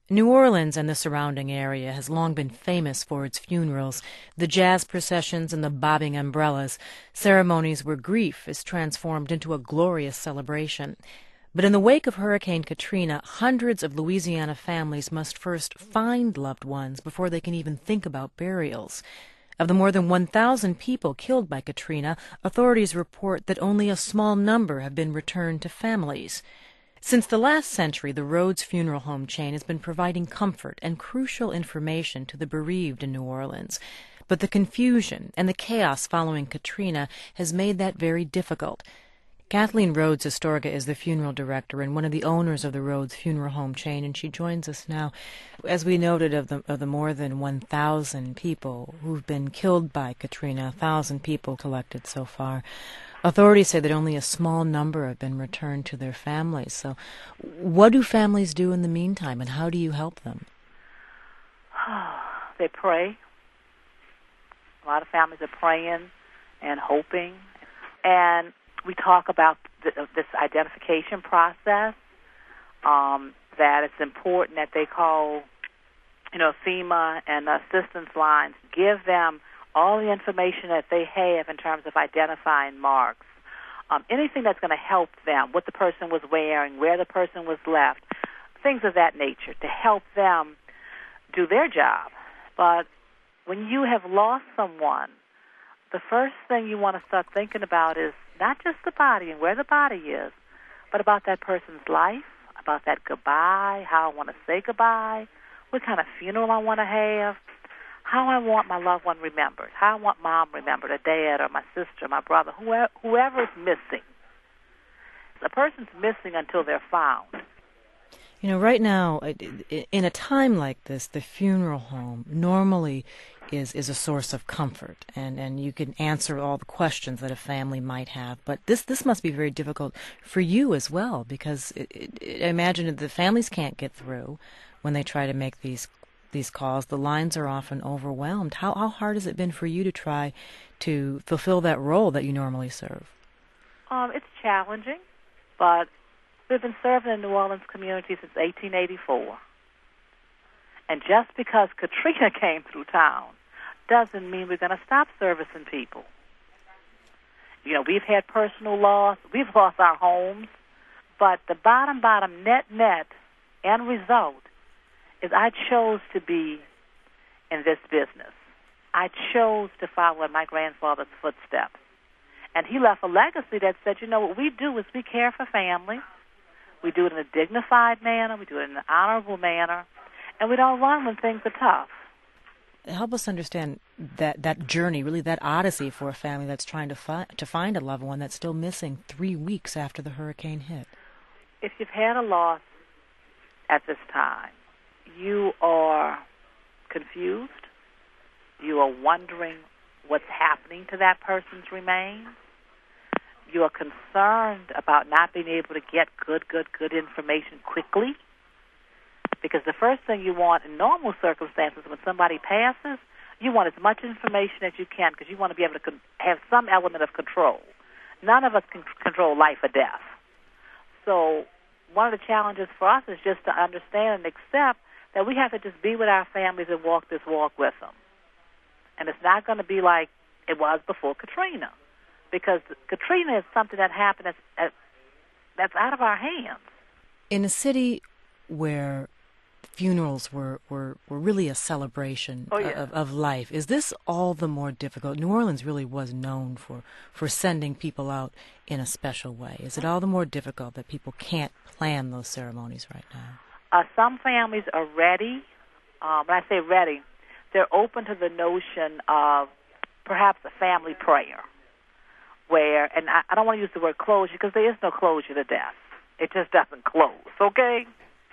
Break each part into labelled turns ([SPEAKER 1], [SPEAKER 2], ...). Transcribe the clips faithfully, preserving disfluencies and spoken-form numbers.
[SPEAKER 1] New Orleans and the surrounding area has long been famous for its funerals, the jazz processions and the bobbing umbrellas, ceremonies where grief is transformed into a glorious celebration. But in the wake of Hurricane Katrina, hundreds of Louisiana families must first find loved ones before they can even think about burials. Of the more than one thousand people killed by Katrina, authorities report that only a small number have been returned to families. Since the last century, the Rhodes Funeral Home chain has been providing comfort and crucial information to the bereaved in New Orleans. But the confusion and the chaos following Katrina has made that very difficult. Kathleen Rhodes Astorga is the funeral director and one of the owners of the Rhodes Funeral Home chain, and she joins us now. As we noted, of the, of the more than one thousand people who've been killed by Katrina, one thousand people collected so far, authorities say that only a small number have been returned to their families. So what do families do in the meantime, and how do you help them?
[SPEAKER 2] They pray. A lot of families are praying and hoping. And we talk about th- this identification process, um, that it's important that they call, you know, FEMA and assistance lines, give them all the information that they have in terms of identifying marks, um, anything that's going to help them, what the person was wearing, where the person was left, things of that nature to help them do their job. But when you have lost someone, the first thing you want to start thinking about is not just the body and where the body is, but about that person's life, about that goodbye, how I want to say goodbye, what kind of funeral I want to have, how I want my loved one remembered, how I want mom remembered, or dad, or my sister, my brother, whoever, whoever is missing. A person's missing until they're found.
[SPEAKER 1] You know, right now, in a time like this, the funeral home normally is, is a source of comfort, and, and you can answer all the questions that a family might have. But this, this must be very difficult for you as well, because it, it, I imagine that the families can't get through when they try to make these these calls. The lines are often overwhelmed. How, how hard has it been for you to try to fulfill that role that you normally serve?
[SPEAKER 2] Um, it's challenging, but we've been serving in the New Orleans community since eighteen eighty-four. And just because Katrina came through town doesn't mean we're going to stop servicing people. You know, we've had personal loss. We've lost our homes. But the bottom, bottom, net, net, end result is I chose to be in this business. I chose to follow in my grandfather's footsteps. And he left a legacy that said, you know, what we do is we care for family. We do it in a dignified manner. We do it in an honorable manner. And we don't run when things are tough.
[SPEAKER 1] Help us understand that, that journey, really that odyssey for a family that's trying to, fi- to find a loved one that's still missing three weeks after the hurricane hit.
[SPEAKER 2] If you've had a loss at this time, you are confused. You are wondering what's happening to that person's remains. You are concerned about not being able to get good, good, good information quickly. Because the first thing you want in normal circumstances when somebody passes, you want as much information as you can because you want to be able to con- have some element of control. None of us can control life or death. So one of the challenges for us is just to understand and accept that we have to just be with our families and walk this walk with them. And it's not going to be like it was before Katrina, because Katrina is something that happened that's, that's out of our hands.
[SPEAKER 1] In a city where funerals were, were, were really a celebration
[SPEAKER 2] oh, yeah.
[SPEAKER 1] of, of life, is this all the more difficult? New Orleans really was known for, for sending people out in a special way. Is it all the more difficult that people can't plan those ceremonies right now?
[SPEAKER 2] Uh, some families are ready. Um, when I say ready, they're open to the notion of perhaps a family prayer, where, and I, I don't want to use the word closure because there is no closure to death. It just doesn't close, okay?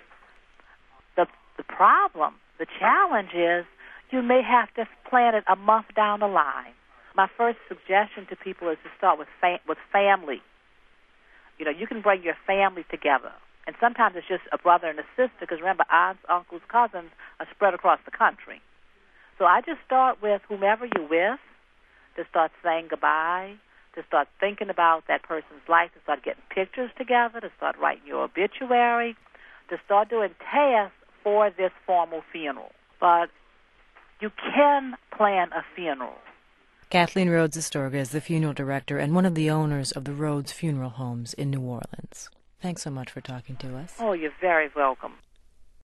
[SPEAKER 2] The, the problem, the challenge is you may have to plan it a month down the line. My first suggestion to people is to start with fa- with family. You know, you can bring your family together. And sometimes it's just a brother and a sister, because remember, aunts, uncles, cousins are spread across the country. So I just start with whomever you're with, to start saying goodbye, to start thinking about that person's life, to start getting pictures together, to start writing your obituary, to start doing tasks for this formal funeral, but you can plan a funeral.
[SPEAKER 1] Kathleen Rhodes Astorga is the funeral director and one of the owners of the Rhodes Funeral Homes in New Orleans. Thanks so much for talking to us.
[SPEAKER 2] Oh, you're very welcome.